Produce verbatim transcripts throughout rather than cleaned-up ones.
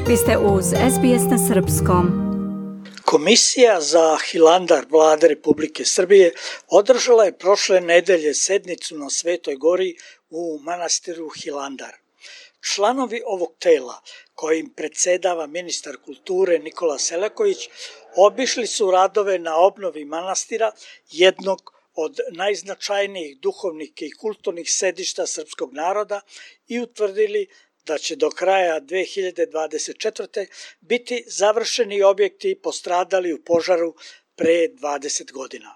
Vi ste uz S B S na srpskom. Komisija za Hilandar Vlade Republike Srbije održala je prošle nedelje sednicu na Svetoj gori u manastiru Hilandar. Članovi ovog tela, kojim predsedava ministar kulture Nikola Selaković, obišli su radove na obnovi manastira, jednog od najznačajnijih duhovnih i kulturnih sedišta srpskog naroda, i utvrdili da će do kraja dve hiljade dvadeset četvrte. biti završeni objekti postradali u požaru pre dvadeset godina.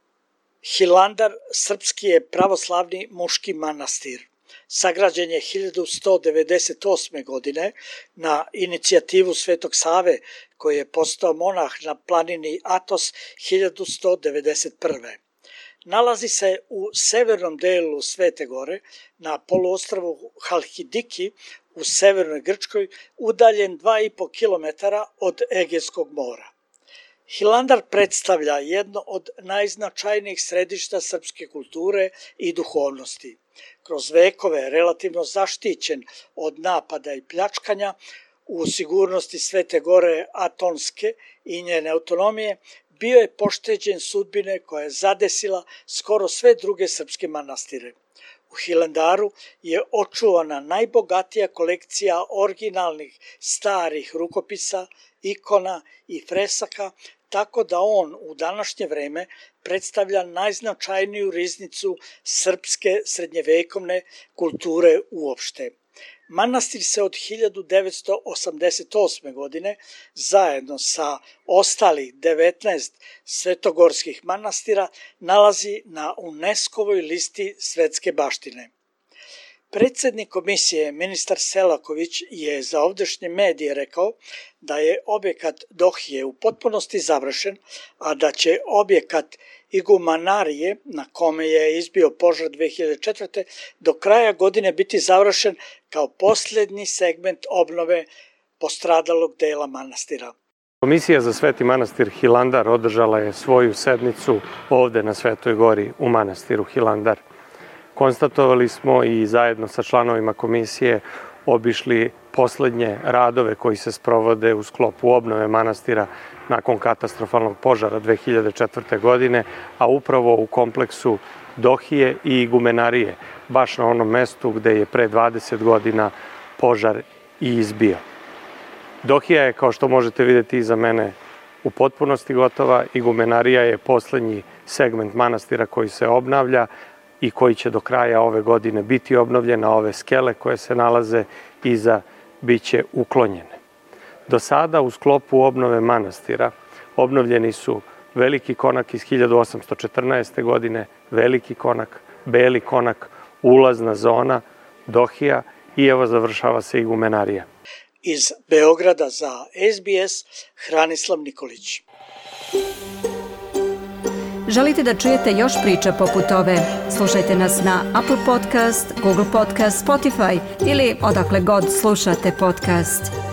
Hilandar srpski je pravoslavni muški manastir. Sagrađen je hiljadu sto devedeset osme. godine na inicijativu Svetog Save, koji je postao monah na planini Atos hiljadu sto devedeset prve. Nalazi se u severnom delu Svete gore, na poluostrvu Halkidiki u severnoj Grčkoj, udaljen dva i po kilometara od Egejskog mora. Hilandar predstavlja jedno od najznačajnijih središta srpske kulture i duhovnosti. Kroz vekove relativno zaštićen od napada i pljačkanja, u sigurnosti Svete gore Atonske i njene autonomije, bio je pošteđen sudbine koja je zadesila skoro sve druge srpske manastire. U Hilandaru je očuvana najbogatija kolekcija originalnih starih rukopisa, ikona i fresaka, tako da on u današnje vreme predstavlja najznačajniju riznicu srpske srednjevekovne kulture uopšte. Manastir se od hiljadu devetsto osamdeset osme. godine zajedno sa ostalih devetnaest svetogorskih manastira nalazi na UNESCO-voj listi svetske baštine. Predsednik komisije, ministar Selaković, je za ovdašnje medije rekao da je objekat Dohije u potpunosti završen, a da će objekat Igumanarije, na kome je izbio požar dve hiljade četvrte. do kraja godine biti završen kao posljednji segment obnove postradalog dela manastira. Komisija za Sveti manastir Hilandar održala je svoju sednicu ovde na Svetoj gori u manastiru Hilandar. Konstatovali smo i zajedno sa članovima komisije obišli poslednje radove koji se sprovode u sklopu obnove manastira nakon katastrofalnog požara dve hiljade četvrte. godine, a upravo u kompleksu Dohije i Igumenarije, baš na onom mestu gde je pre dvadeset godina požar i izbio. Dohija je, kao što možete vidjeti iza mene, u potpunosti gotova. Igumenarija je poslednji segment manastira koji se obnavlja i koji će do kraja ove godine biti obnovljena. Ove skele koje se nalaze iza biće uklonjene. Do sada u sklopu obnove manastira obnovljeni su Veliki konak iz hiljadu osamsto četrnaeste. godine, Veliki konak, Beli konak, ulazna zona, Dohija i evo završava se Igumenarija. Iz Beograda za S B S, Hranislav Nikolić. Želite da čujete još priča poput ove? Slušajte nas na Apple Podcast, Google Podcast, Spotify ili odakle god slušate podcast.